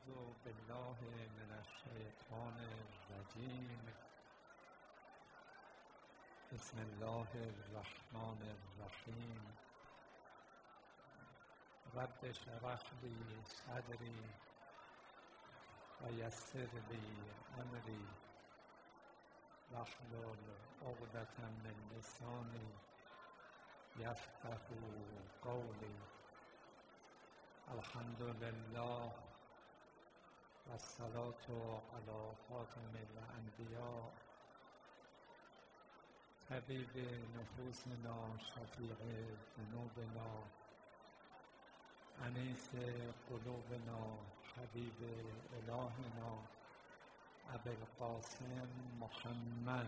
أعوذ بالله من الشیطان الرجیم. بسم الله الرحمن الرحیم. رب اشرح لی صدری و یسر لی امری واحلل عقدة من لسانی یفقهوا قولی. الحمد لله والصلاة على خاتم الأنبیاء طبیب نفوسنا شفیع ذنوبنا انیس قلوبنا حبیب الهنا ابی القاسم محمد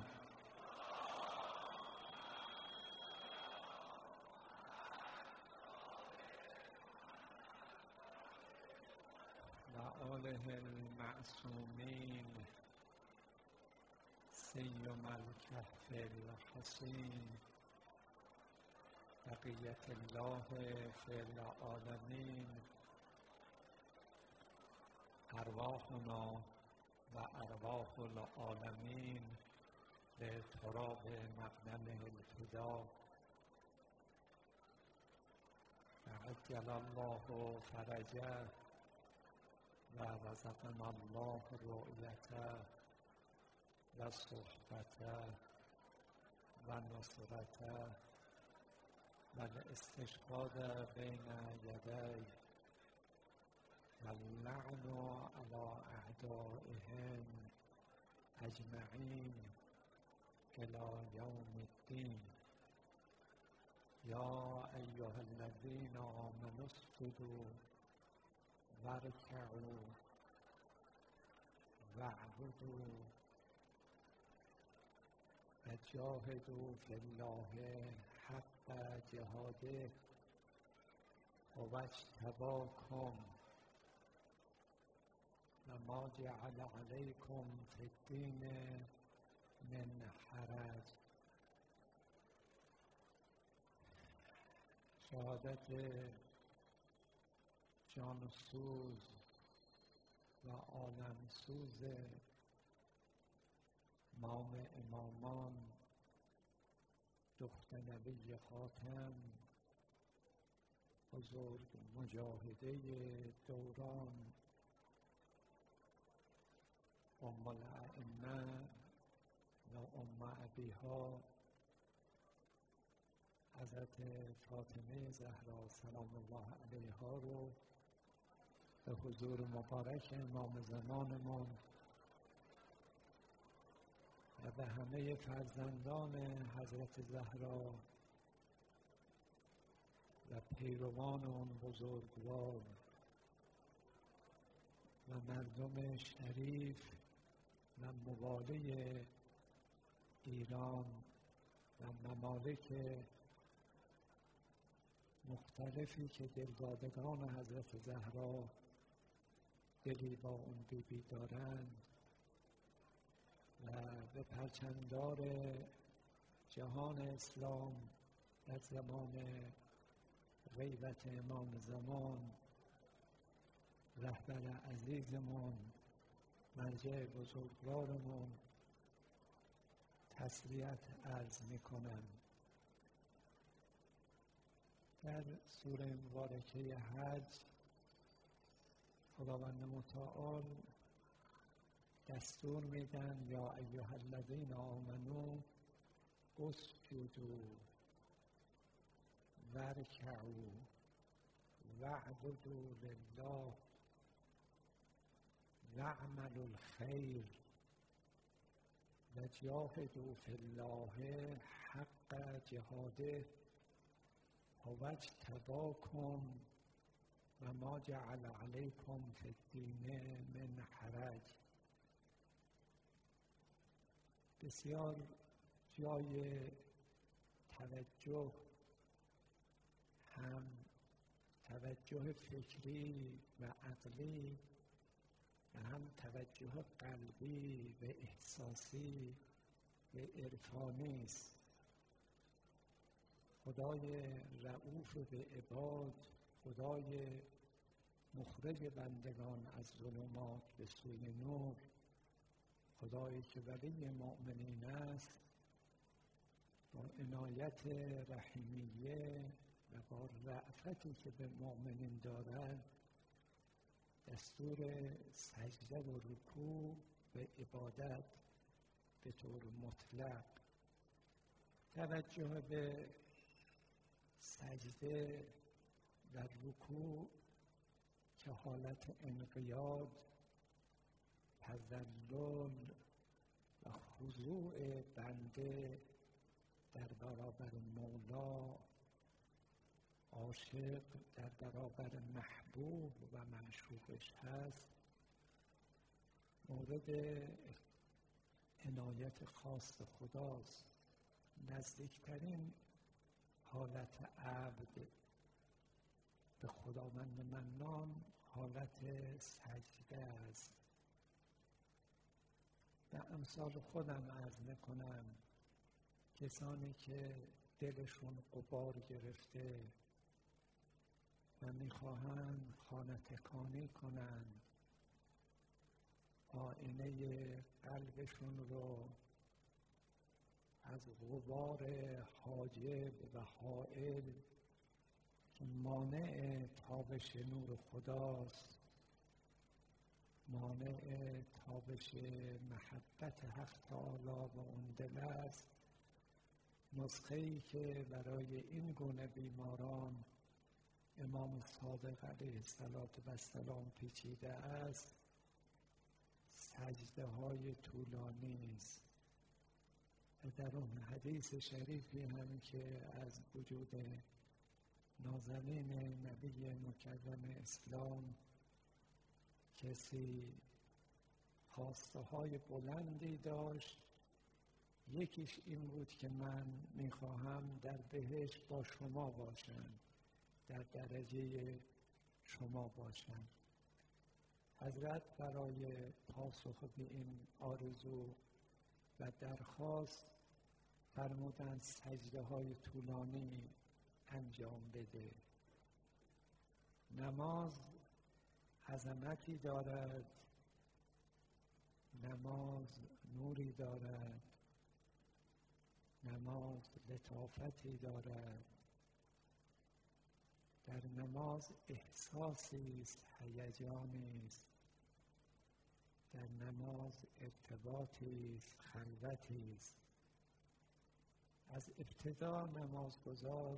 و آله المعصومین سیم الکهف الحسین بقیت الله فی العالمین. ارواحنا و ارواح العالمین لتراب مقدمه الفدا. عجل الله فرجه و رزقنا الله رؤیته و صحبته و نصرته و الاستشهاد بین یدیه و اللعن علی اعدائهم اجمعین الی یوم الدین. یا ایها الذین آمنوا اسجدوا وارکعوا واعبدوا و جاهدوا فی الله حق جهاده هو اجتباکم و ما جعل علیکم فی الدین من حرج. شهادت جان سوز و عالم سوز امام امامان دختر نبی خاتم بزرگ مجاهده دوران ام الائمه و ام ابیها حضرت فاطمه زهرا سلام الله علیها رو به حضور مبارک امام زمانمان و به همه فرزندان حضرت زهرا و پیروان اون بزرگوار و مردم شریف و موالی ایران و ممالک مختلفی که دلدادگان حضرت زهرا دلی با اون بیبی دارند و به پرچمدار جهان اسلام در زمان غیبت امام زمان رهبر عزیزمون مرجع بزرگوارمون تسلیت عرض میکنم. در سوره مبارکه حج خداوند متعال دستور میدن یا ایها الذین آمنوا اسجدوا وارکعوا واعبدوا لله واعملوا الخیر و جاهدوا فی الله حق جهاده هو اجتباکم و ما جعل علیکم فی الدین من حرج. بسیار جای توجه، هم توجه فکری و عقلی و هم توجه قلبی و احساسی و عرفانی است. خدای رؤوف به عباد، خدای مخرج بندگان از ظلمات به سوی نور، خدایی که ولی مؤمنین است، با عنایت رحیمیه و با رأفتی که به مؤمنین دارد دستور سجده و رکوع و عبادت به طور مطلق، توجه به سجده و رکوع که حالت انقیاد، تذلل و خضوع بنده در برابر مولا، عاشق در برابر محبوب و معشوقش هست، مورد عنایت خاص خداست. نزدیکترین حالت عبد به خداوند منان حالت سجده است. و امثال خودم عرض میکنم، کسانی که دلشون غبار گرفته و میخواهند خانه تکانی کنند، آینه قلبشون رو از غبار حاجب و حائل که مانع تابش نور خداست، مانع تابش محبت حق تعالی و اون دل است، نسخه‌ای که برای این گونه بیماران امام صادق علیه السلام پیچیده است، سجده های طولانی است. و در اون حدیث شریفی هم که از وجود نازنین نبی مکرم اسلام کسی خواسته های بلندی داشت، یکیش این بود که من میخواهم در بهشت با شما باشم، در درجه شما باشم. حضرت برای پاسخ به این آرزو و درخواست فرمودند سجده های طولانی انجام بده. نماز عظمتی دارد، نماز نوری دارد، نماز لطافتی دارد، در نماز احساسی است، هیجانی است، در نماز ارتباطی است، خلوتی است. از ابتدا نمازگزار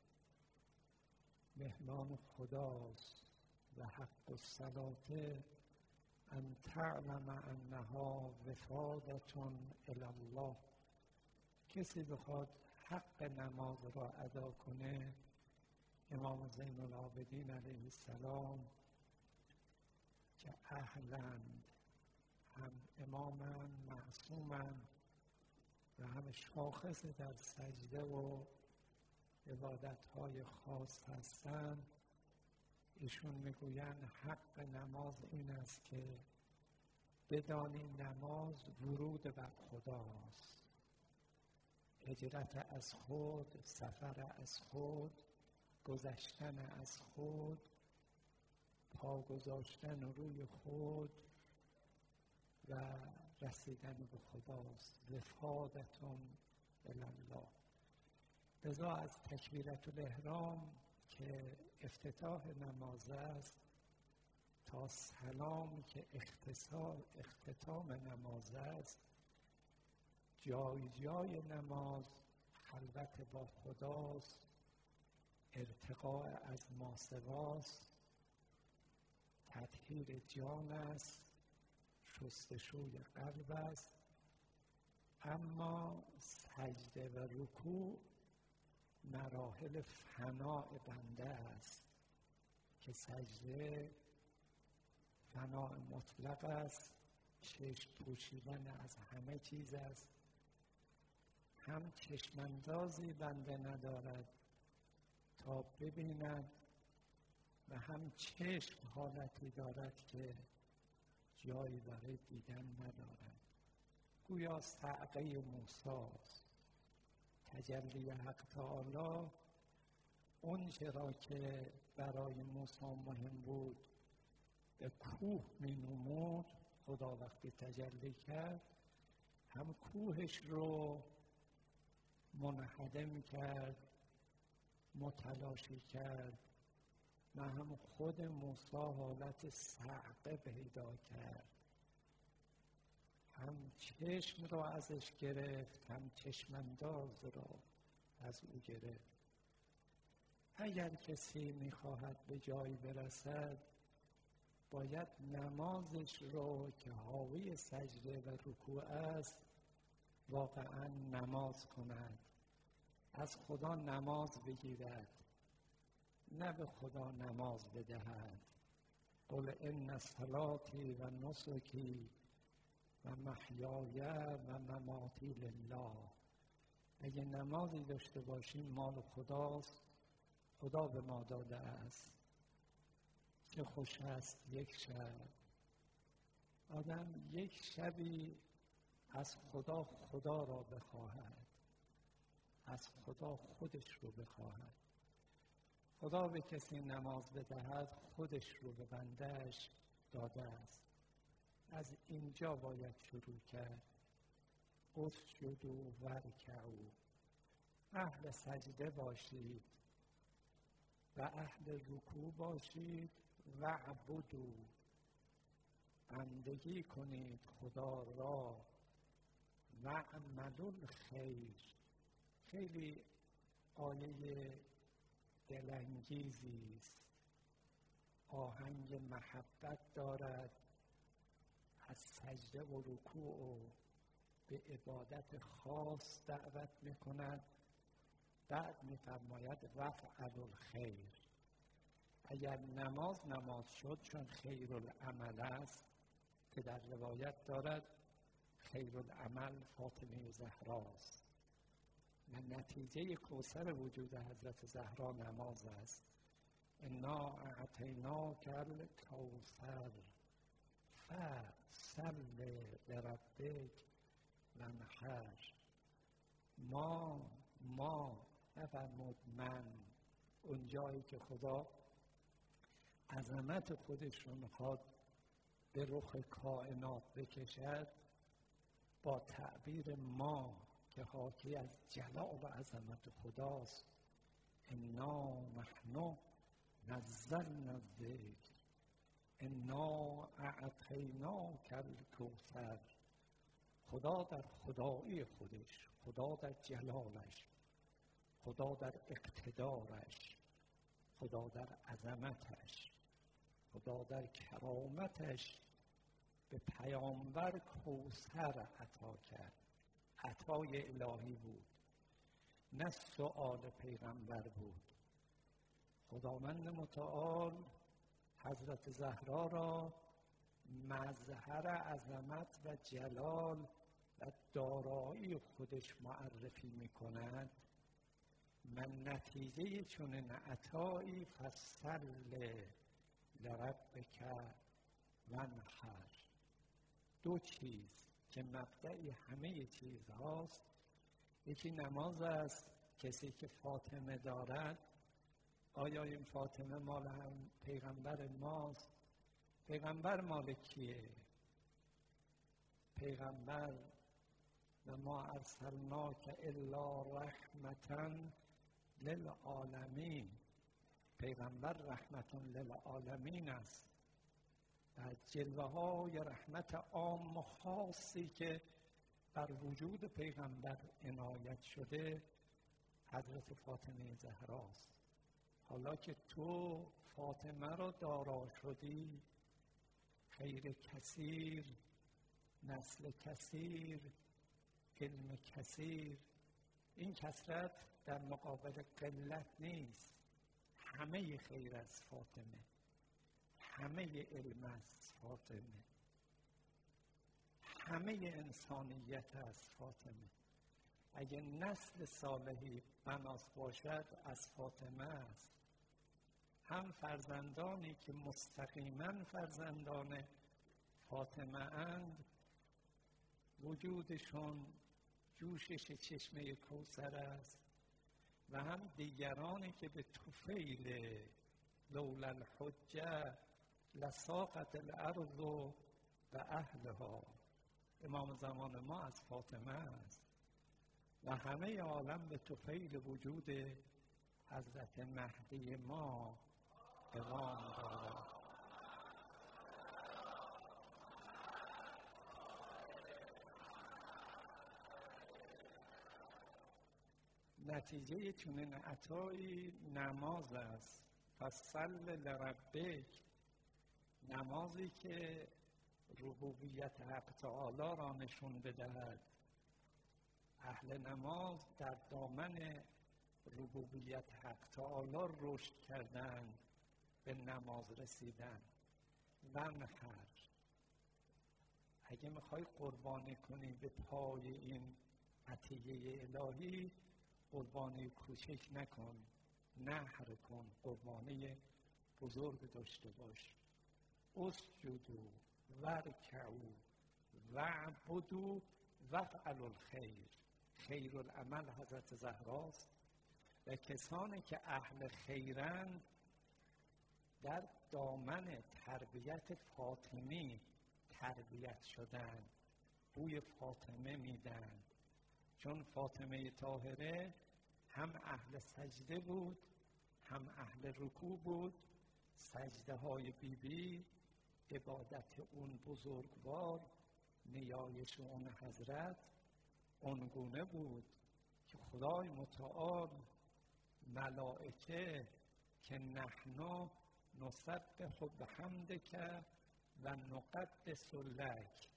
مهمان خداست و حق الصلاة ان تعلم انها وفادة الی الله. کسی بخواد حق نماز را ادا کنه، امام زین العابدین علیه السلام که اهلند، هم امامند، معصومند و هم شاخص در سجده و عبادتهای خاص هستند، ایشون میگویند حق نماز این است که بدانی نماز ورود بر خداست، هجرت از خود، سفر از خود، گذشتن از خود، پا گذاشتن روی خود و رسیدن به خداست. وفادتون الی الله. لذا از تکبیرة الاحرام که افتتاح نماز است تا سلام که اختتام نماز است، جای جای نماز خلوت با خداست، ارتقاء از ماسواست، تطهیر جان است، شستشوی قلب است. اما سجده و رکوع مراحل فناء بنده است که سجده فناء مطلق است، چشم پوشیدن از همه چیز است. هم چشماندازی بنده ندارد تا ببیند و هم چشم حالتی دارد که جایی برای دیدن ندارد. گویا صعقه موسیٰ، تجلی حق تعالی اون چرا که برای موسی مهم بود به کوه می نمود، خدا وقتی تجلی کرد هم کوهش رو منهدم کرد، متلاشی کرد، و هم خود موسی حالت صعقه پیدا کرد، هم چشم رو ازش گرفت، هم چشم انداز رو از او گرفت. اگر کسی میخواهد به جایی برسد باید نمازش رو که حاوی سجده و رکوع است واقعا نماز کند، از خدا نماز بگیرد، نه به خدا نماز بدهد. قل ان صلاتی و نسکی و محیای و مماتی لله. اگه نمازی داشته باشیم مال خداست، خدا به ما داده است. چه خوش است یک شب، آدم یک شبی از خدا را بخواهد، از خدا خودش رو بخواهد. خدا به کسی نماز بدهد خودش رو به بنده‌اش داده است. از اینجا باید شروع کرد. اسجدوا وارکعوا، اهل سجده باشید و اهل رکوع باشید و عبدوا، بندگی کنید خدا را و اعملوا الخیر. خیلی آیه دلانگیزی است، آهنگ محبت دارد، از سجده و رکوع و به عبادت خاص دعوت میکند. بعد میفرماید وافعلوا الخیر. اگر نماز شد، چون خیر العمل است که در روایت دارد خیر العمل فاطمه زهراست و نتیجه کوثر وجود حضرت زهرا نماز است. انا اعطیناک الکوثر فصل لربک وانحر. ما نفرمود من، اون جایی که خدا عظمت خودش رو میخواد به رخ کائنات بکشد، با تعبیر ما که حاکی از جلال و عظمت خداست، انا نحن نزلنا الذکر انا اعطیناک الکوثر. خدا در خدایی خودش، خدا در جلالش، خدا در اقتدارش، خدا در عظمتش، خدا در کرامتش به پیامبر کوثر عطا کرد. عطای الهی بود، نه سؤال پیغمبر بود. خداوند متعال حضرت زهرا را مظهر عظمت و جلال و دارایی خودش معرفی می‌کند. من نتیجه چنین عطایی فصل لربک وانحر. دو چیز که مبدأ همه چیز هاست. یکی نماز است. کسی که فاطمه دارد، آیا این فاطمه مال هم پیغمبر ماست؟ پیغمبر مال کیه؟ پیغمبر و ما ارسلناک الا رحمتا للعالمین. پیغمبر رحمت للعالمین است. از جلوه های رحمت عام و خاصی که بر وجود پیغمبر عنایت شده حضرت فاطمه زهراست. حالا که تو فاطمه را دارا شدی، خیر کثیر، نسل کثیر، علم کثیر، این کثرت در مقابل قلت نیست. همه خیر از فاطمه، همه علم از فاطمه، همه انسانیت از فاطمه. اگه نسل صالحی بناس باشد از فاطمه است. هم فرزندانی که مستقیما فرزندان فاطمه اند، وجودشون جوشش چشمه کوثر است، و هم دیگرانی که به طفیل لولا الحجه لساقت الارض و اهلها. امام زمان ما از فاطمه است و همه عالم به طفیل وجود حضرت مهدی ما قوام دارد. نتیجه چنین عطایی نماز است. فصل لربک، نمازی که ربوبیت حق تعالی را نشون بدهد. اهل نماز در دامن ربوبیت حق تعالی رشد کردند، به نماز رسیدن. ونحر، اگه میخوای قربانی کنی به پای این عطیه الهی، قربانی کوچک نکن، نحر کن، قربانی بزرگ داشته باش. اسجدوا ورکعوا واعبدوا وافعلوا الخیر. خیر العمل حضرت زهراست و کسانی که اهل خیرند در دامن تربیت فاطمی تربیت شدند، بوی فاطمه میدن. چون فاطمه طاهره هم اهل سجده بود، هم اهل رکوع بود. سجده های بیبی، عبادت اون بزرگوار، نیایش اون حضرت اونگونه بود که خدای متعال ملائکه که نحن نسبح بحمدک و نقدس لک،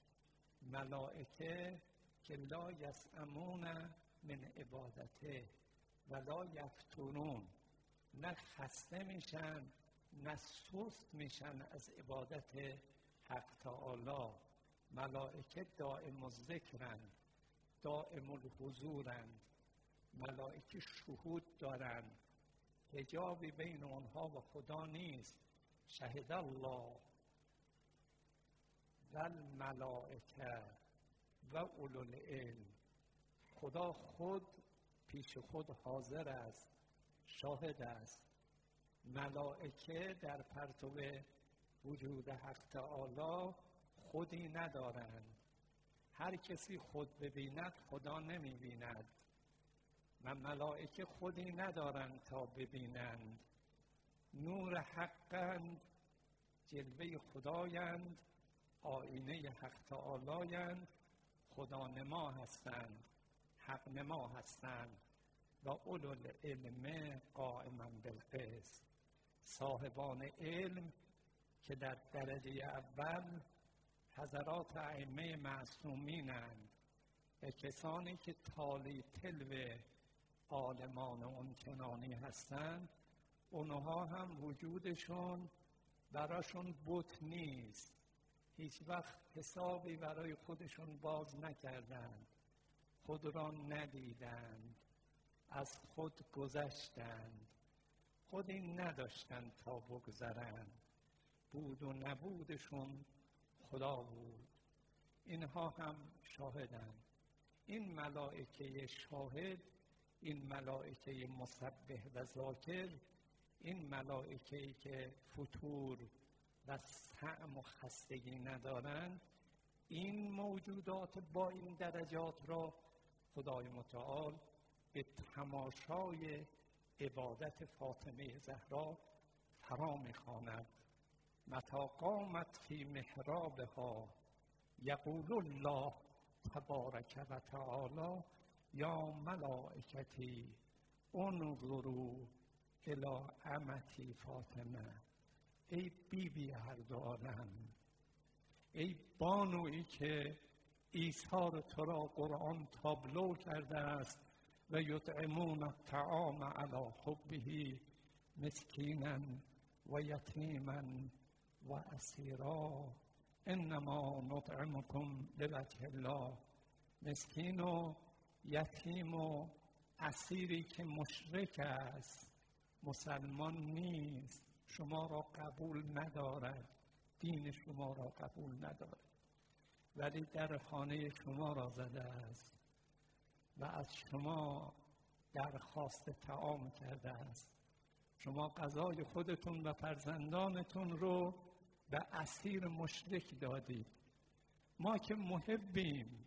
ملائکه که لا یسأمون من عبادته و لا یفترون، نه خسته میشن نه سست میشن از عبادت حق تعالی. ملائکه دائم الذکرند، دائم الحضورند، ملائکه شهود دارند، حجابی بین اونها و خدا نیست. شهد الله و الملائکه و اولو العلم، خدا خود پیش خود حاضر است، شاهد است. ملائکه در پرتو وجود حق تعالی خودی ندارند. هر کسی خود ببیند خدا نمی بیند و ملائکه خودی ندارند تا ببینند. نور حقند، جلوه خدایند، آینه حق تعالی‌اند، خدا نما هستند، حق نما هستند. و اولو العلم قائما بالقسط، صاحبان علم که در درجه اول حضرات ائمه معصومینند و کسانی که تالی تلو عالمان اون چنانی هستند، اونها هم وجودشون براشون بت نیست. هیچ وقت حسابی برای خودشون باز نکردند، خود را ندیدند، از خود گذشتند، خودی نداشتند تا بگذرند. بود و نبودشون خدا بود. اینها هم شاهدند. این ملائکه شاهد، این ملائکه مسبح و ذاکر، این ملائکه‌ای که فتور و سعم و خستگی ندارند، این موجودات با این درجات را خدای متعال به تماشای عبادت فاطمه زهرا فرا می‌خواند. متی قامت فی محرابها یقول الله تبارک و تعالی یا ملائکتی انظروا الی امتی فاطمه. ای بیبی هر دو عالم، ای بانویی که ایثار تو را قرآن تابلو کرده است و یطعمون الطعام علی حبه مسکینا و یتیما و اسیرا انما نطعمکم لوجه الله. مسکین و یتیم و اسیری که مشرک است، مسلمان نیست، شما را قبول ندارد، دین شما را قبول ندارد، ولی در خانه شما را زده است و از شما درخواست طعام کرده است. شما غذای خودتون و فرزندانتون رو به اسیر مشرک دادید. ما که محبیم،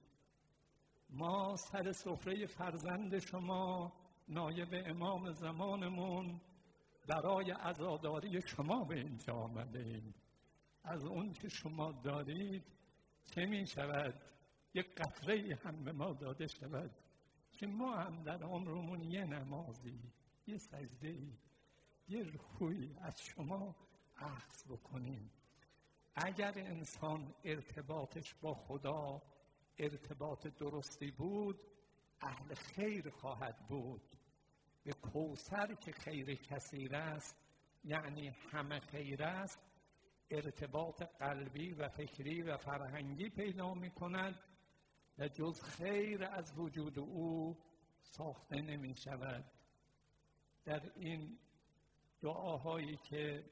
ما سر سفره فرزند شما نایب امام زمانمون برای عزاداری شما به اینجا آمده ایم. از اون که شما دارید چه می شود یک قطره هم به ما داده شود که ما هم در عمرمون یه نمازی، یه سجده‌ای، یه رکوعی از شما اخذ بکنیم. اگر انسان ارتباطش با خدا ارتباط درستی بود، اهل خیر خواهد بود. به کوثر که خیر کثیر است، یعنی همه خیر است، ارتباط قلبی و فکری و فرهنگی پیدا می کند و جز خیر از وجود او ساخته نمی شود. در این دعاهایی که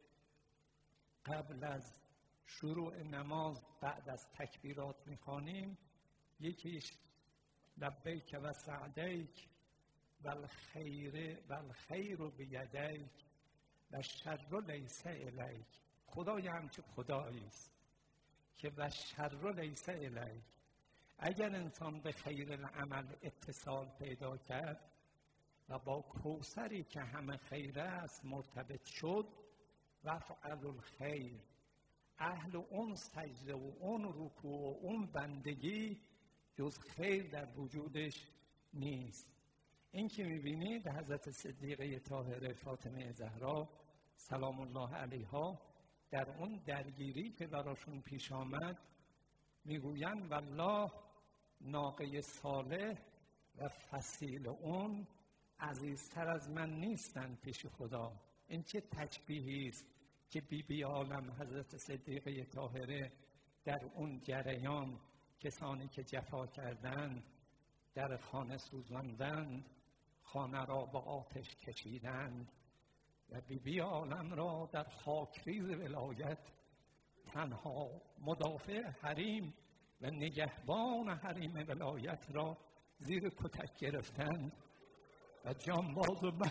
قبل از شروع نماز بعد از تکبیرات می خوانیم، یکیش لبیک و سعدیک و الخیر بیدیک و شر لیس الیک. خدای همچه خدایی است که و شر لیس الیک. اگر انسان به خیر العمل اتصال پیدا کرد و با کوثری که همه خیر است مرتبط شد، وفعل الخیر، اهل اون سجده و اون رکوع و اون بندگی جز خیر در وجودش نیست. این که میبینید حضرت صدیقه طاهره فاطمه زهرا سلام الله علیها در اون درگیری که براشون پیش آمد میگویند والله ناقه صالح و فصیل اون عزیزتر از من نیستن پیش خدا. این چه تشبیهی است که بی عالم حضرت صدیقه طاهره در اون جریان کسانی که جفا کردند، در خانه سوزاندند، خانه را با آتش کشیدند و بی عالم را در خاکریز ولایت تنها مدافع حریم و نگهبان حریم ولایت را زیر کتک گرفتند و جانباز و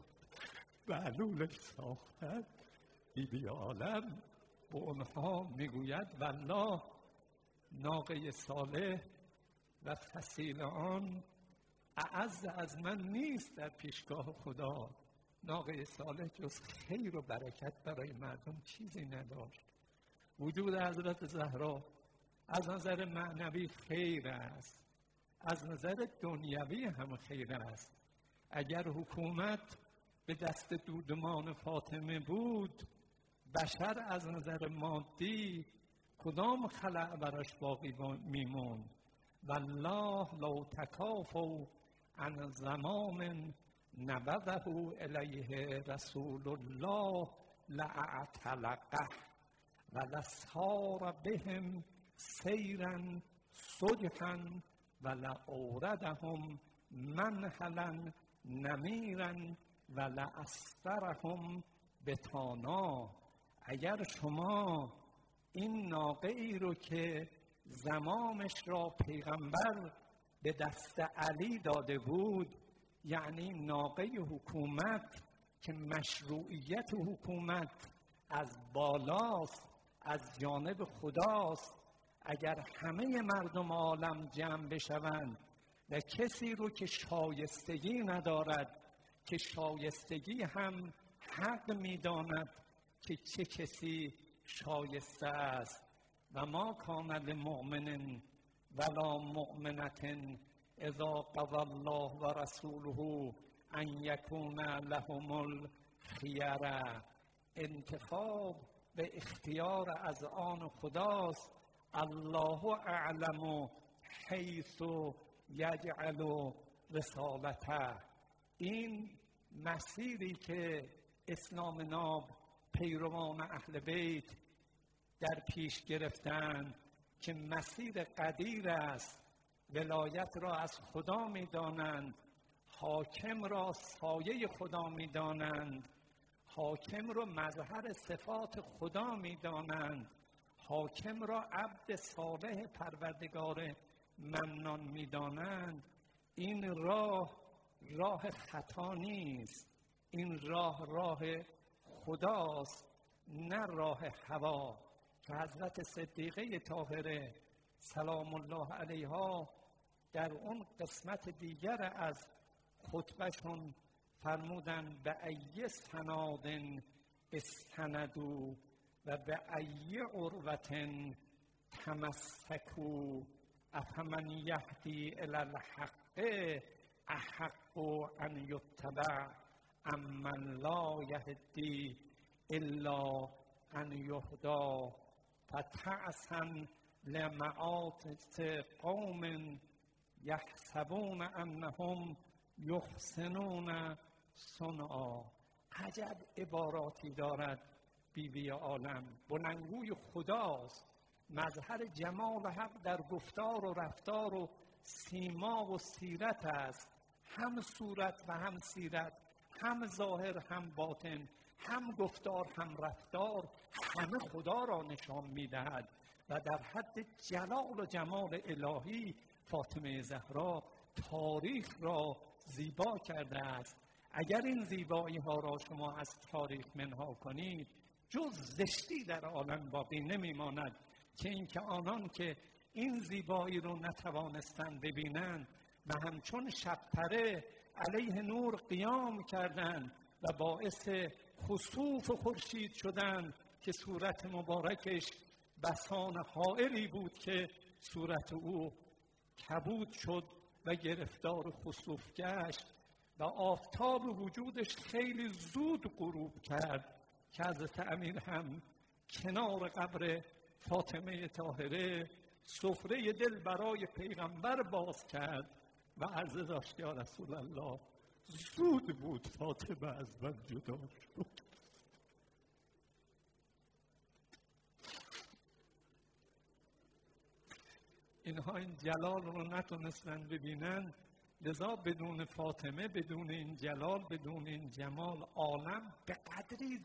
معلولش ساختند. بی عالم به اونها میگوید والله ناقه صالح و فصیل آن اعز از من نیست در پیشگاه خدا. ناقه صالح جز خیر و برکت برای مردم چیزی نداشت. وجود حضرت زهرا از نظر معنوی خیر است، از نظر دنیوی هم خیر است. اگر حکومت به دست دودمان فاطمه بود، بشر از نظر مادی کدام خلأ براش باقی میموند؟ والله لو تکافوا عن زمام نبذه الیه رسول الله لاعتلقه ولسار بهم سیرا صجحا ولأوردهم منهلا نمیرا ولأسفرهم بتانا. اگر شما این ناقه ای رو که زمامش را پیغمبر به دست علی داده بود، یعنی ناقه حکومت که مشروعیت حکومت از بالاست، از جانب خداست، اگر همه مردم عالم جمع بشوند و کسی رو که شایستگی ندارد، که شایستگی هم حق می‌داند که چه کسی شایسته است، و ما کان لمؤمن ولا مؤمنة اذا قضى الله و رسوله ان یکون لهم الخیره. انتخاب به اختیار از آن خداست. الله اعلم حیث یجعل رسالته. این مسیری که اسلام ناب پیروان اهل بیت در پیش گرفتند که مسیر قدیر است، ولایت را از خدا می دانند، حاکم را سایه خدا می دانند، حاکم را مظهر صفات خدا می دانند، حاکم را عبد صالح پروردگار منان می دانند. این راه خطا نیست، این راه خداست، نه راه هوا. که حضرت صدیقه طاهره سلام الله علیها در اون قسمت دیگر از خطبهشون فرمودن به ای سناد استندوا و به ای عروة تمسکوا افمن یهدی الی الحق احق ان یتبع امن لا یهدی الا ان یهدی فتعسا لمعاطس قوم یحسبون انهم یحسنون صنعا. عجب عباراتی دارد بیبی عالم. بلندگوی خداست، مظهر جمال حق در گفتار و رفتار و سیما و سیرت است، هم صورت و هم سیرت، هم ظاهر هم باطن، هم گفتار هم رفتار، همه خدا را نشان می‌دهد و در حد جلال و جمال الهی فاطمه زهرا تاریخ را زیبا کرده است. اگر این زیبایی ها را شما از تاریخ منها کنید، جز زشتی در عالم باقی نمیماند که اینکه آنان که این زیبایی رو نتوانستند ببینند و همچون شبپره علیه نور قیام کردند و باعث خسوف خورشید شدند که صورت مبارکش بسان حائلی بود که صورت او کبود شد و گرفتار خسوف گشت و آفتاب وجودش خیلی زود غروب کرد که حضرت امیر هم کنار قبر فاطمه طاهره سفره دل برای پیغمبر باز کرد و عرضه داشت یا رسول الله زود بود فاطمه از من جدا شد. اینها این جلال رو نتونستن ببینن، لذا بدون فاطمه، بدون این جلال، بدون این جمال، عالم به قدری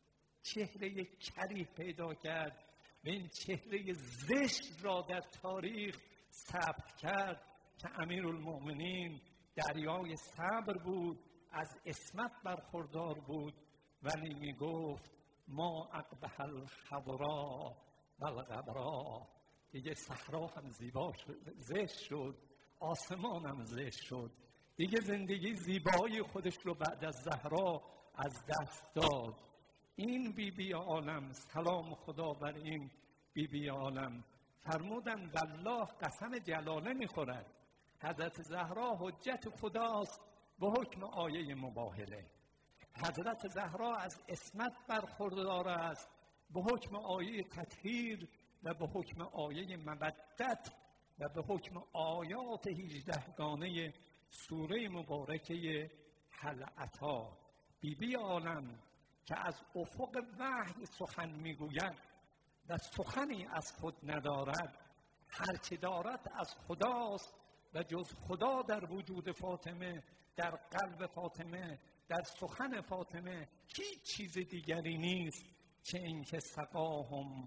چهره کریه پیدا کرد و این چهره زشت را در تاریخ ثبت کرد که امیرالمؤمنین دریای صبر بود، از عصمت برخوردار بود، ولی می گفت ما اقبح الخضراء و الغبراء. دیگه صحرا هم زیبا شد، زشت شد، آسمان هم زشت شد، دیگه زندگی زیبایی خودش رو بعد از زهرا از دست داد. این بیبی عالم، سلام خدا بر این بیبی عالم، فرمودن والله قسم جلاله میخورد، حضرت زهرا حجت خداست به حکم آیه مباهله. حضرت زهرا از عصمت برخوردار است به حکم آیه تطهیر و به حکم آیه مودت و به حکم آیات 18 گانه سوره مبارکه هل اتی. بیبی عالم که از افق وحی سخن میگوید و سخنی از خود ندارد، هرچه دارد از خداست و جز خدا در وجود فاطمه، در قلب فاطمه، در سخن فاطمه هیچ چیز دیگری نیست که اینکه سقاهم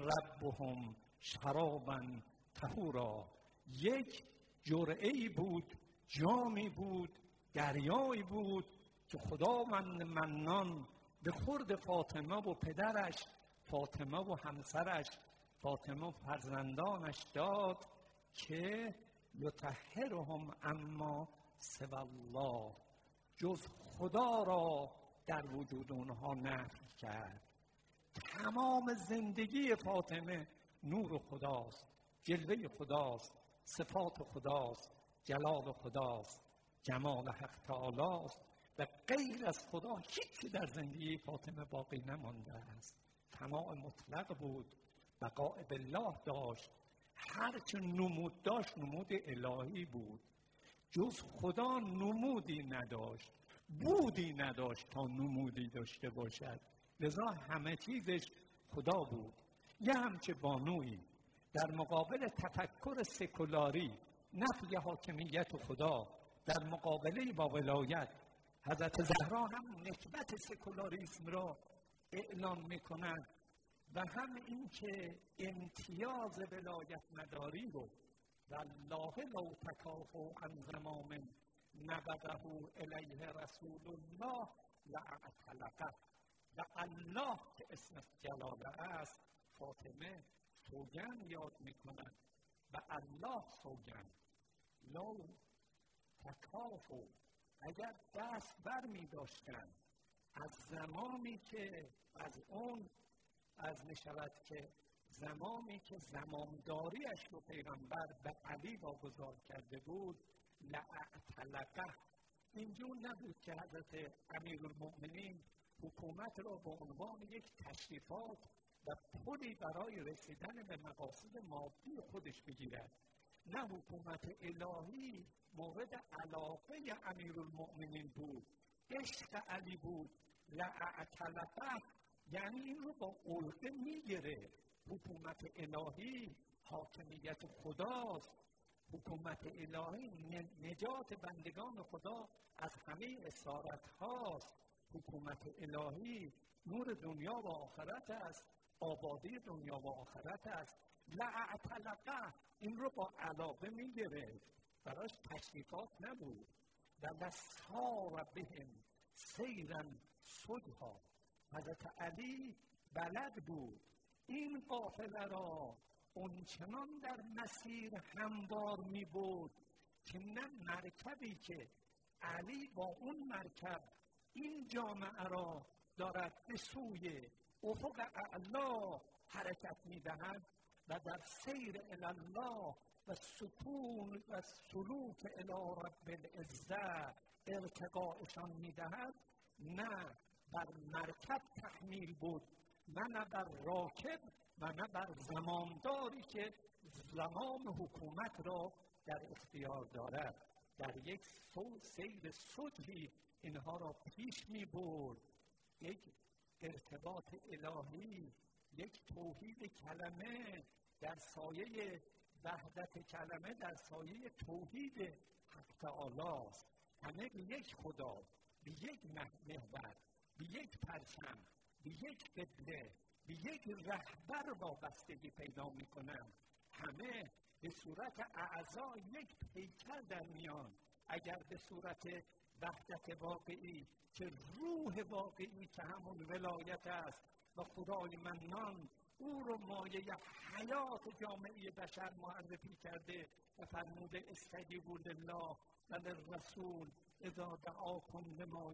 ربهم شرابا طهورا. یک جرعه‌ای بود، جامی بود، دریایی بود که خداوند منان به خورد فاطمه و پدرش، فاطمه و همسرش، فاطمه و فرزندانش داد که یطهرهم اما سوی الله، جز خدا را در وجود اونها نفی کرد. تمام زندگی فاطمه نور خداست، جلوه خداست، صفات خداست، جلال خداست، جمال حق تعالی است و غیر از خدا هیچی در زندگی فاطمه باقی نمانده است. فناء مطلق بود، بقاء بالله داشت، هرچه نمود داشت نمود الهی بود. جز خدا نمودی نداشت، بودی نداشت تا نمودی داشته باشد، لذا همه چیزش خدا بود. یه همچه بانویی در مقابل تفکر سکولاری، نفی حاکمیت خدا در مقابله با ولایت، حضرت زهرا هم نکبت سکولاریسم را اعلام میکنند و هم این که امتیاز ولایت مداری رو والله لو تکافوا عن زمام نبذه الیه رسول الله لاعتلقه، و الله که اسم جلاله است فاطمه سوگند یاد میکنند و الله سوگند لو تکافو، اگر دست بر می داشتند از زمانی که از میشود که زمانی که زمامداریش رو پیغمبر به علی واگذار کرده بود لأعتلقه. اینجور نبود که حضرت امیرالمؤمنین حکومت را به عنوان یک تشریفات و پلی برای رسیدن به مقاصد مادی خودش بگیرد. نه، حکومت الهی مورد علاقه امیرالمؤمنین بود، عشق علی بود. لأعتلقه یعنی این رو با علقه میگیره. حکومت الهی حاکمیت خداست، حکومت الهی نجات بندگان خدا از همه اسارت هاست. حکومت الهی نور دنیا و آخرت است، آبادی دنیا و آخرت است. لأعتلقه این رو با علاقه میگیره، براش تشریفات نبود. و لسار بهم سیرا صدها، حضرت علی بلد بود این قافله را اونچنان در مسیر هموار می بود که نه مرکبی که علی با اون مرکب این جامعه را دارد به سوی افق اعلا حرکت می دهد و در سیر الله و سکون و سلوک الی رب العزه ارتقاءشان می دهد، نه بر مرکب تحمیل بود، نه بر راکب و نه بر زمامداری که زمام حکومت را در اختیار دارد. در یک سیر صلحی اینها را پیش می برد. یک ارتباط الهی، یک توحید کلمه در سایه وحدت کلمه، در سایه توحید حق تعالی است. همه به یک خدا، به یک محور، به یک پرچم، به یک قبله، به یک رهبر وابستگی پیدا می‌کنند. همه به صورت اعضای یک پیکر در میان. اگر به صورت وحدت واقعی که روح واقعی که همون ولایت است و خدای منان او رو مایه حیات جامعه بشر معرفی کرده و فرموده استجیبوا لله و للرسول اذا دعاکم لما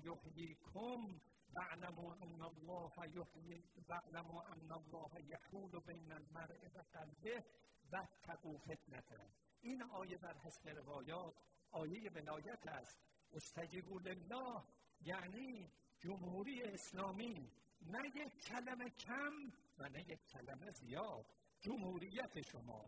یحییکم واعلموا ان الله یحیی واعلموا ان الله یحول بین المرء و قلبه واتقوا فتنة. این آیه بر حسب روایات آیه ولایت است. استجیبوا لله یعنی جمهوری اسلامی، نه یک کلمه کم و نه یک کلمه زیاد. جمهوریت شما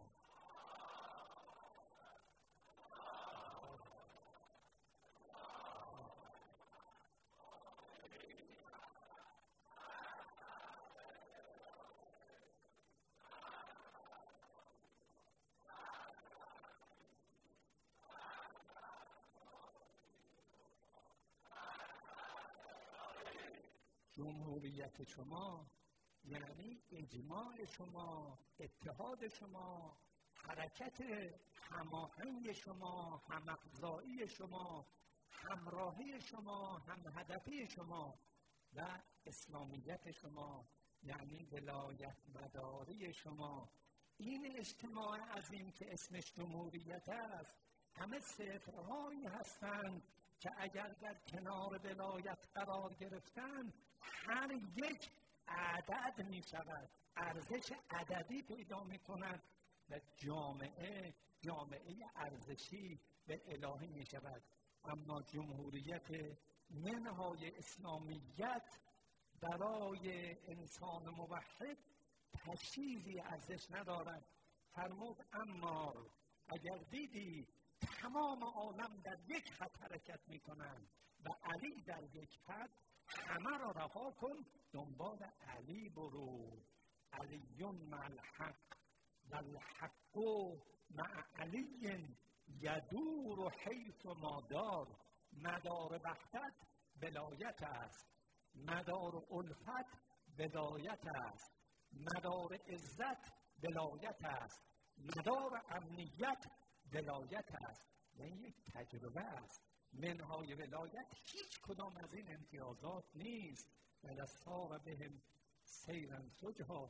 جمهوریت شما یعنی اجماع شما، اتحاد شما، حرکت هماهنگ شما، هم‌افزایی شما، همراهی شما، همهدفی شما و اسلامیت شما یعنی ولایت مداری شما. این اجتماع عظیم که اسمش جمهوریت است، همه صفرهایی هستند که اگر در کنار ولایت قرار گرفتن هر یک عدد می شود، ارزش عددی پیدا می کند و جامعه ارزشی به الهی می شود. اما جمهوریت منهای اسلامیت برای انسان موحد تشخیصی ارزش ندارد. فرمود عمار اگر دیدی تمام عالم در یک خط حرکت می کنند و علی در یک خط، همه را رها کن، دنبال علی برو. علی مع الحق و الحق مع علی یدور حیث ما دار. مدار وحدت ولایت است، مدار الفت ولایت است، مدار عزت ولایت است، مدار امنیت ولایت است. این یک تجربه است. منهای ولایت هیچ کدام از این امتیازات نیست. ولسار بهم سیرا سجها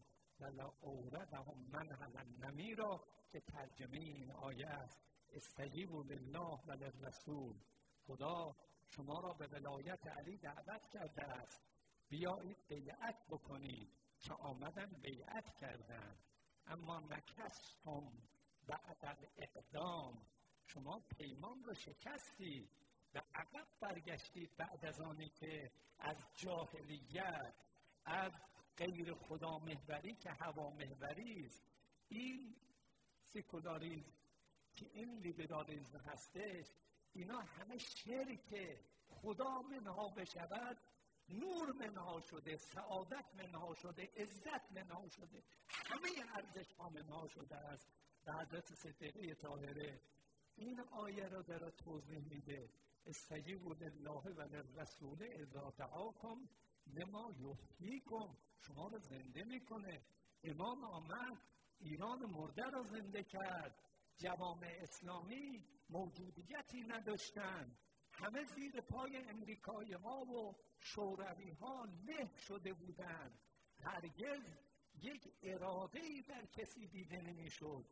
فلأوردهم منهل النمیرا که ترجمه این آیه است. استجیبوا لله و للرسول. خدا شما را به ولایت علی دعوت کرده است، بیایید بیعت بکنید، که آمدن بیعت کردن. اما نکستم بعد الاقدام، شما پیمان رو شکستید و عقب برگشتید بعد از آنی که از جاهلیت، از غیر خدا محوری که هوا محوری است، این سکولاریسم که این لیبرالیسم هستش، اینا همه شرک خدا منها بشود، نور منها شده، سعادت منها شده، عزت منها شده، همه ارزش ها منها شده است. و حضرت صدیقه طاهره این آیه را داره توضیح میده. استجیبوا لله و للرسول اذا دعاکم لما یحییکم، شما رو زنده میکنه. امام آمد ایران مرده را زنده کرد. جوامع اسلامی موجودیتی نداشتند، همه زیر پای امریکایی ها و شوروی ها له شده بودند. هرگز یک اراده‌ای در کسی دیده نمیشد.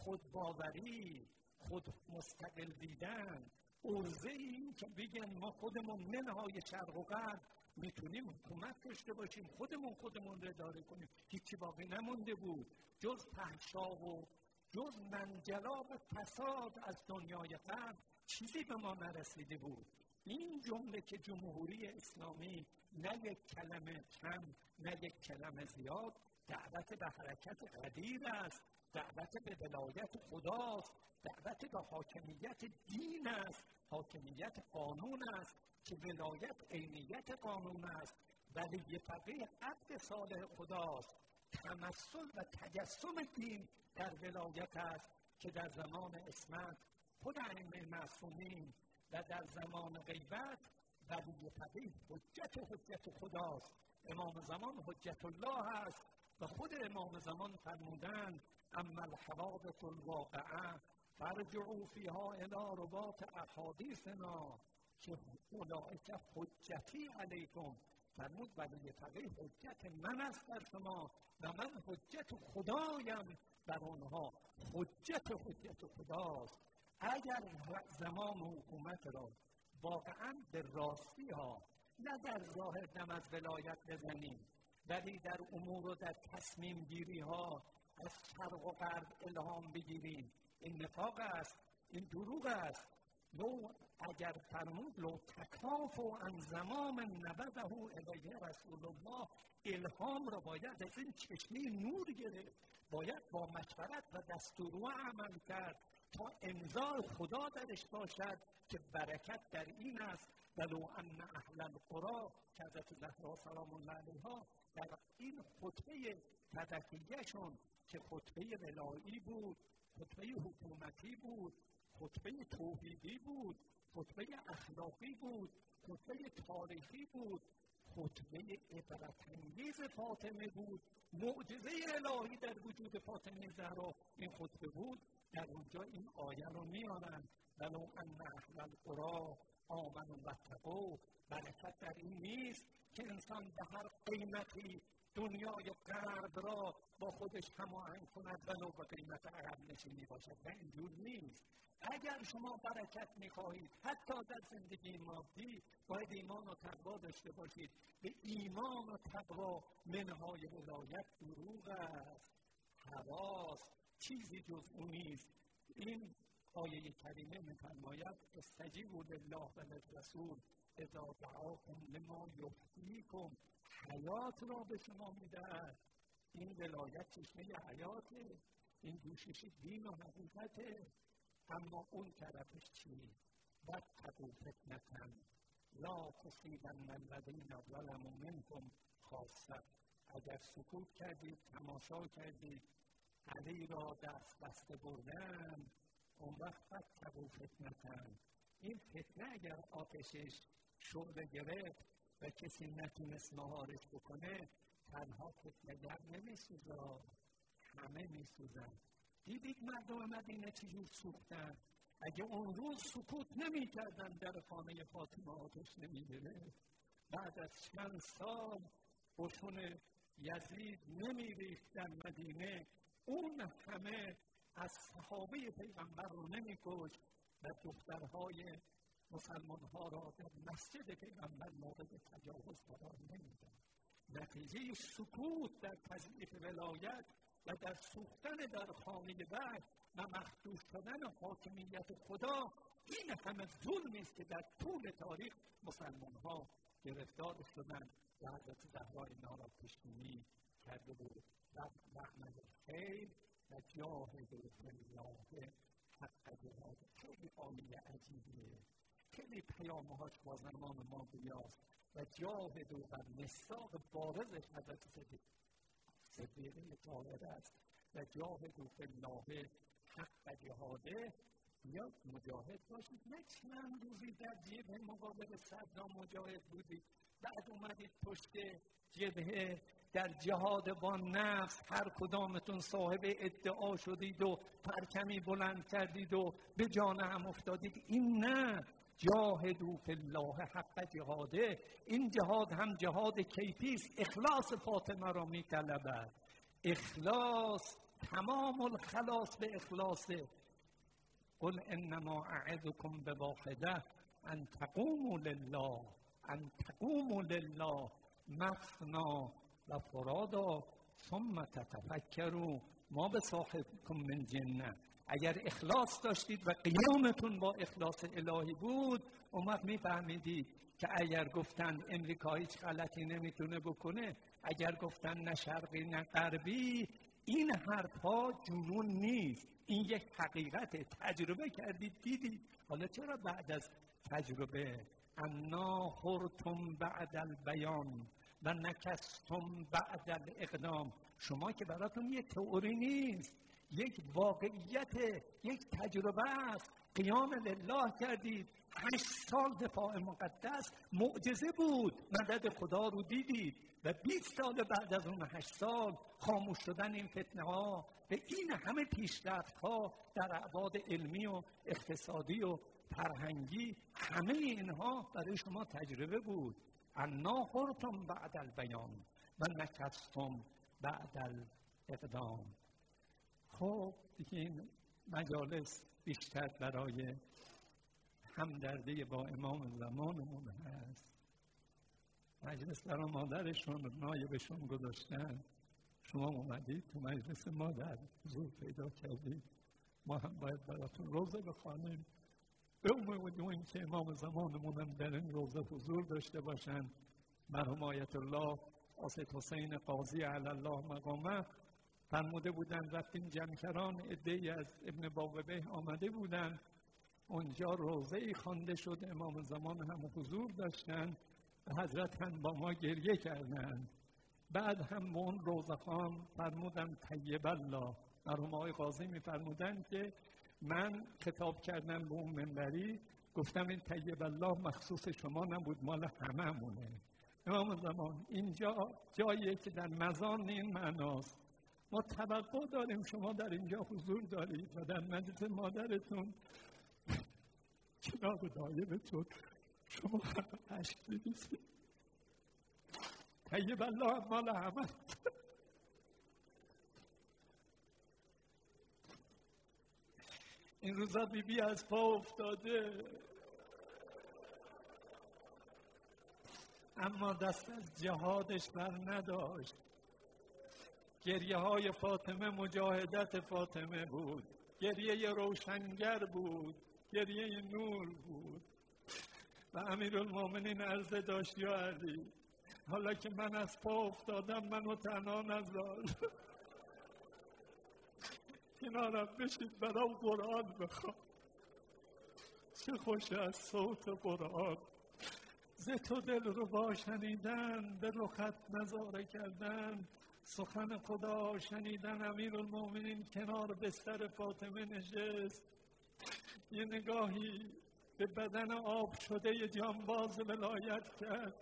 خودباوری، خود مستقل دیدن، عرضه این که بگن ما خودمون منهای شرق و غرب میتونیم حکومت داشته باشیم، خودمون رو اداره کنیم، هیچی باقی نمونده بود جز پهشا و جز منجلاب فساد از دنیای غرب چیزی به ما نرسیده بود. این جمله که جمهوری اسلامی نه یک کلمه کم نه یک کلمه زیاد دعوت به حرکت قدیر است، دعوت به ولایت خداست، دعوت به حاکمیت دین است، حاکمیت قانون است که ولایت عینیت قانون است. ولی فقیه عبد صالح خداست. تمثل و تجسم دین در ولایت است که در زمان عصمت خود ائمه معصومین و در زمان غیبت ولی فقیه حجت خداست. امام زمان حجت الله است و خود امام زمان فرمودند اما الحوادث الواقعه فرجعوا فیها الی رباط احادیثنا که اولئک حجتی علیکم. فرمود ولی فقیه حجت من است بر شما و من حجت خدایم بر آنها. حجت خداست. اگر زمان حکومت را واقعا به راستی ها نه در ظاهر دم از ولایت بزنیم، ولی در امور و در تصمیم گیری ها از شرق و غرب الهام بگیریم، این نفاق است، این دروغ است. لو اگر فرمود لو تکافوا عن زمام نبذه الیه رسول الله، الهام را باید از این چشمه نور گرفت، باید با مشورت و دستور عمل کرد تا امضای خدا درش باشد که برکت در این است. ولو ان اهل القری که حضرت زهرا سلام الله علیها در این خطبه تدکیهشون که خطبه ولایی بود، خطبه حکومتی بود، خطبه توحیدی بود، خطبه اخلاقی بود، خطبه تاریخی بود، خطبه عبرت‌انگیز فاطمه بود، معجزه الهی در وجود فاطمه زهرا این خطبه بود. در اونجا این آیه رو میارن ولو ان اهل القری آمنوا واتقوا. برکت در این نیست که انسان به هر قیمتی دنیای غرب را با خودش هماهنگ کند ولو به قیمت عقب نشینی باشد. نه، اینجور نیست. اگر شما برکت میخواهید حتی در زندگی مادی باید ایمان و تقوا داشته باشید. به ایمان و تقوا منهای ولایت دروغ است، هواست، چیزی جز اون نیست. این آیه کریمه می‌فرماید استجیبوا لله و للرسول اذا دعاکم لما یحییکم. حیات را به شما میدهد. این ولایت چشمه حیاته، این جوشش دین و حقیقته. اما اون طرفش چی؟ واتقوا فتنة لا تصیبن الذین ظلموا منکم خاصة. اگر سکوت کردید، تماشا کردید، علی را دست بسته بردن، اون وقت واتقوا فتنة، این فتنه اگر آتشش شعله گرفت و کسی نتونست مهارش بکنه، تنها فتنه‌گر نمیسوزه، همه میسوزن. دیدید مردم مدینه چجور سوختن؟ اگه اون روز سکوت نمی کردن در خانه فاطمه آتش نمی گرفت. بعد از چند سال قشون یزید نمیریخت در مدینه، اون همه از صحابه پیغمبر رو نمیکشت و دخترهای مسلمان‌ها را در مسجد پیغمبر مورد تجاوز قرار نمیداد. نتیجه سکوت در تضعیف ولایت و در سوختن در خانه وحی و مخدوش شدن حاکمیت خدا، این همه ظلمی است که در طول تاریخ مسلمان‌ها گرفتار شدند و حضرت زهرا اینا را پیش‌بینی کرده بود. رحمت خیر و جاهدوا فی الله حق جهاده. خیلی آیه عجیبیه، خیلی پیام‌هاش با زمان ما بیاست. و جاهدوا و مصداق بارزش حضرت صدیقه طاهره است. و جاهدوا فی الله حق جهاده، یا مجاهد باشید. نه چند روزی در جبهه مقابل صدام مجاهد بودید، بعد اومدید پشت جبهه در جهاد با نفس هر کدامتون صاحب ادعا شدید و پرچمی بلند کردید و به جان هم افتادید. این نه، جاهدوا فی الله حق جهاده. این جهاد هم جهاد کیفی است، اخلاص فاطمه را می‌طلبد. اخلاص، تمام الخلاص به اخلاصه. قل انما اعظکم بواحده ان تقوموا لله مثنی و فرادا ثم تتفکروا ما بصاحبکم من جنة. اگر اخلاص داشتید و قیامتون با اخلاص الهی بود، اون وقت میفهمیدید که اگر گفتن امریکا هیچ غلطی نمیتونه بکنه، اگر گفتن نه شرقی نه غربی، این حرفها جنون نیست، این یک حقیقته. تجربه کردید، دیدید. حالا چرا بعد از تجربه انا حرتم بعد البیان و نکستم بعد الاقدام؟ شما که براتون یک تئوری نیست، یک واقعیت، یک تجربه است. قیام لله کردید، 8 سال دفاع مقدس معجزه بود، مدد خدا رو دیدید. و 20 سال بعد از اون 8 سال خاموش شدن این فتنه ها و این همه پیشرفت ها در ابعاد علمی و اقتصادی و فرهنگی، همه اینها برای شما تجربه بود. انا حرتم بعد البیان و نکستم بعد الاقدام. خب دیگه این مجالس بیشتر برای همدردی با امام زمانمون هست. مجلس برای مادرشون نایبشون گذاشتن، شما اومدید تو مجلس مادر حضور پیدا کردید، ما هم باید براتون روزه بخوانیم به امید که امام زمانمون هم در این روزه حضور داشته باشن. مرحوم آیت الله قاصد حسین قاضی علی الله مقامه فرموده بودن، رفتیم جمکران، عده‌ای از ابن باقبه آمده بودن، اونجا روزه‌ای خوانده شد، امام زمان هم حضور داشتن و حضرت هم با ما گریه کردن. بعد هم اون روزخوان فرمودن طیب الله. مرحوم آقای قاضی می‌فرمودن که من خطاب کردم به اون منبری، گفتم این طیب الله مخصوص شما نبود، مال همه‌مونه. امام زمان اینجا جاییه که در مزان این معناست. ما توقع داریم شما در اینجا حضور دارید و در مجلس مادرتون کنار نایبتون شما اشک بریزید. طیب الله مال همه. این روزا بیبی از پا افتاده، اما دست از جهادش بر نداشت. گریه های فاطمه مجاهدت فاطمه بود، گریه روشنگر بود، گریه نور بود. و امیرالمومنین عرضه داشت یا علی، حالا که من از پا افتادم منو تنها نذار، کنارم بشید برام قرآن بخوام. چه خوش از صوت قرآن، ز تو دل رو با شنیدن، به رخت نظاره کردن. سخن خدا شنیدن. امیرالمومنین کنار بستر فاطمه نشست، یه نگاهی به بدن آب شده جانباز ولایت کرد.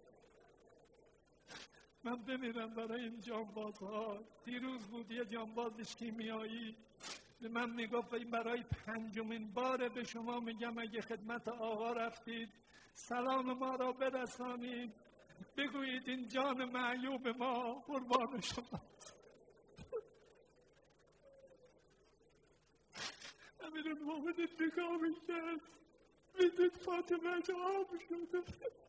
من بمیرم برای این جانبازها. دیروز بود یه جانباز شیمیایی به من میگفت این برای 5مین باره به شما میگم اگه خدمت آقا رفتید سلام ما را برسانید. بگویید این جان معیوب ما قربان شماست. امیرالمومنین نگاه میکرد، میدید فاطمه آب شده.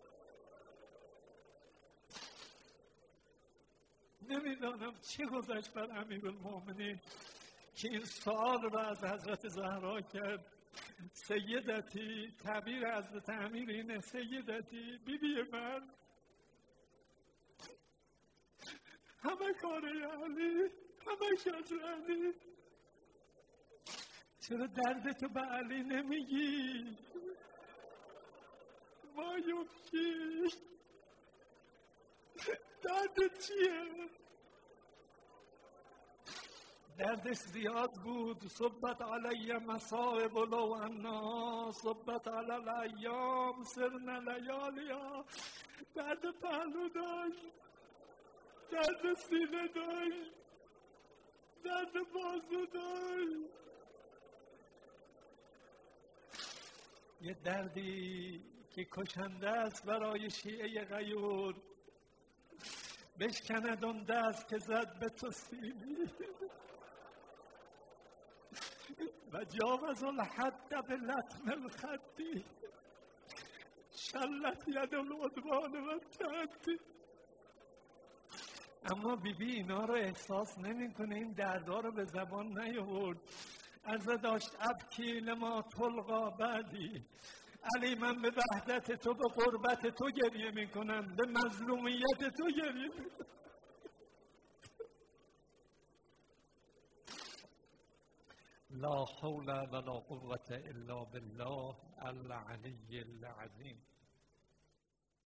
نمیدانم چه گذشت بر امیرالمومنین که این سوال را از حضرت زهرا کرد. سیدتی، تعبیر حضرت امیر اینه، سیدتی بیبی من، همه کار علی، همه شد علی، چرا دردتو به علی نمیگی؟ مایوکی دردت چیه؟ دردش زیاد بود. صبت علی مصائب لو انا صبت علی الایام سرنا لیالیا. درد پهلو داشت، درد سینه داشت، درد بازو داشت. یه دردی که کشنده است برای شیعه غیور. بشکند اون دست که زد به تو سیلی و جاوز الحد به لطم الخدی شلت ید العدوان و تعدی. اما بیبی اینا رو احساس نمی کنه، این دردها رو به زبان نیاورد. عرضه داشت ابکی لما تلقا بعدی. علی من به وحدت تو، به قربت تو گریه میکنم، به مظلومیت تو گریه میکنم. لا حول ولا قوة الا بالله العلی العظیم.